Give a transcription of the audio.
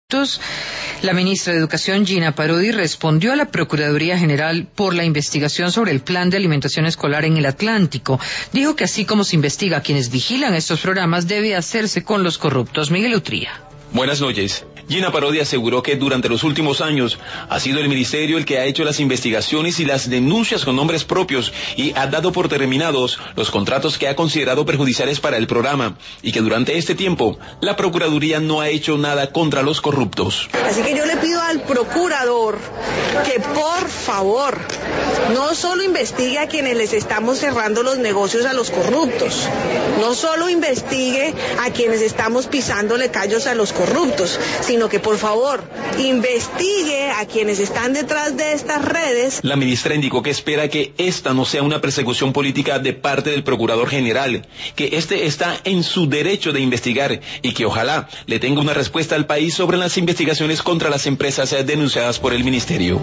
La ministra de Educación, Gina Parodi, respondió a la Procuraduría General por la investigación sobre el plan de alimentación escolar en el Atlántico. Dijo que así como se investiga a quienes vigilan estos programas, debe hacerse con los corruptos. Miguel Utría. Buenas noches. Gina Parodi aseguró que durante los últimos años ha sido el ministerio el que ha hecho las investigaciones y las denuncias con nombres propios y ha dado por terminados los contratos que ha considerado perjudiciales para el programa y que durante este tiempo la Procuraduría no ha hecho nada contra los corruptos. Así que yo le pido al procurador que por favor no solo investigue a quienes les estamos cerrando los negocios a los corruptos, no solo investigue a quienes estamos pisándole callos a los corruptos, sino que por favor investigue a quienes están detrás de estas redes. La ministra indicó que espera que esta no sea una persecución política de parte del Procurador General, que este está en su derecho de investigar y que ojalá le tenga una respuesta al país sobre las investigaciones contra las empresas denunciadas por el ministerio.